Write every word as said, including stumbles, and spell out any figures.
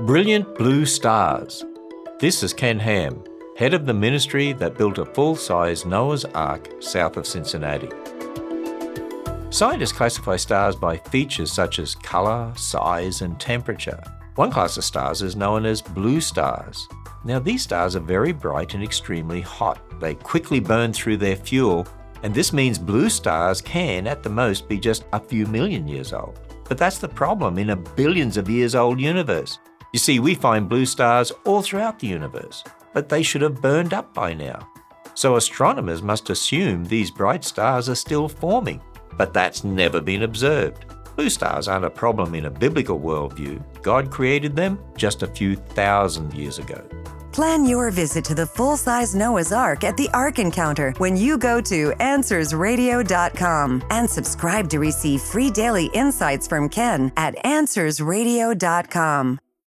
Brilliant blue stars. This is Ken Ham, head of the ministry that built a full-size Noah's Ark south of Cincinnati. Scientists classify stars by features such as colour, size and temperature. One class of stars is known as blue stars. Now these stars are very bright and extremely hot. They quickly burn through their fuel, and this means blue stars can, at the most, be just a few million years old. But that's the problem in a billions of years old universe. You see, we find blue stars all throughout the universe, but they should have burned up by now. So astronomers must assume these bright stars are still forming, but that's never been observed. Blue stars aren't a problem in a biblical worldview. God created them just a few thousand years ago. Plan your visit to the full-size Noah's Ark at the Ark Encounter when you go to answers radio dot com and subscribe to receive free daily insights from Ken at answers radio dot com.